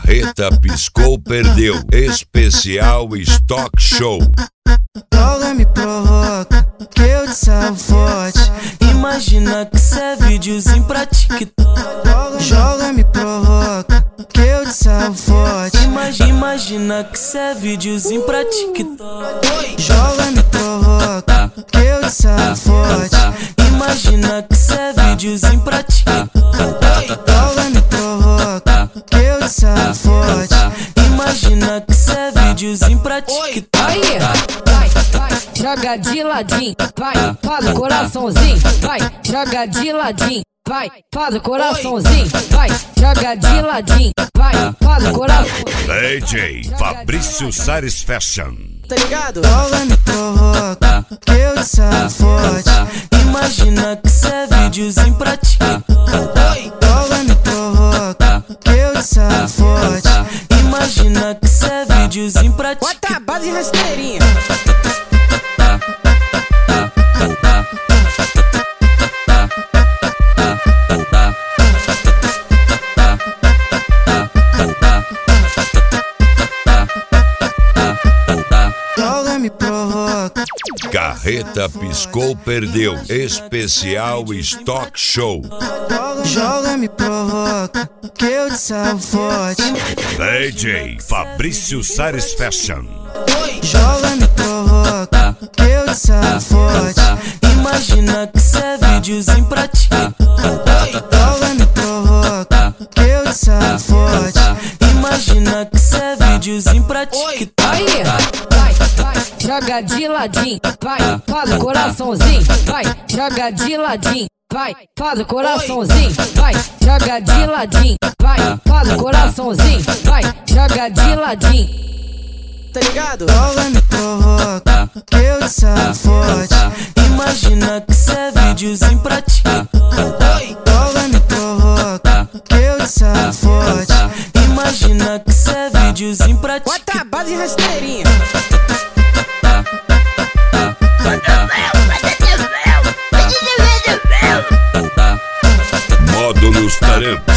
Carreta piscou, perdeu. Especial Stock Show. Joga, me provoca, que eu te salvo forte. Imagina que cê é videozinho pra TikTok. Joga, me provoca, que eu te salvo forte. Imagina que cê é videozinho pra TikTok. Joga, me provoca, que eu te salvo forte. Imagina que cê é videozinho pra TikTok. Joga, me provoca, que eu te salvo forte. Imagina que cê é videozinho pra TikTok. Vai, joga de ladinho, vai, faz o coraçãozinho, vai, joga de ladinho, vai, faz o coraçãozinho, vai, joga de ladinho, vai, faz o coração. DJ Fabrício Sares Fashion. Tá ligado? Joga, me provoca, que eu te salvo forte. Imagina que cê é videozinho pra TikTok. Joga, me provoca, que eu te salvo forte. Imagina que cê é videozinho pra TikTok. Bota a base rasteirinha. Joga, me provoca. Carreta piscou, perdeu. Especial Stock Show. Joga, me provoca, que eu te salvo forte. DJ Fabrício Sares Fashion. Joga, me provoca, que eu te salvo forte. Imagina que cê é videozinho pra TikTok. Joga, me provoca, que eu te salvo forte. Imagina que cê é videozinho pra TikTok. Vai, joga de ladinho, vai, faz o coraçãozinho, vai, joga de ladinho, vai, faz o coraçãozinho, vai, joga de ladinho, vai, faz o coraçãozinho, vai, joga de ladinho. Tá ligado? Joga, me provoca, que eu te salvo forte. Imagina que cê é videozinho pra TikTok. Joga, me provoca, que eu te salvo forte. Imagina que cê é videozinho pra TikTok. Bota a base rasteirinha. Módulos Taramps.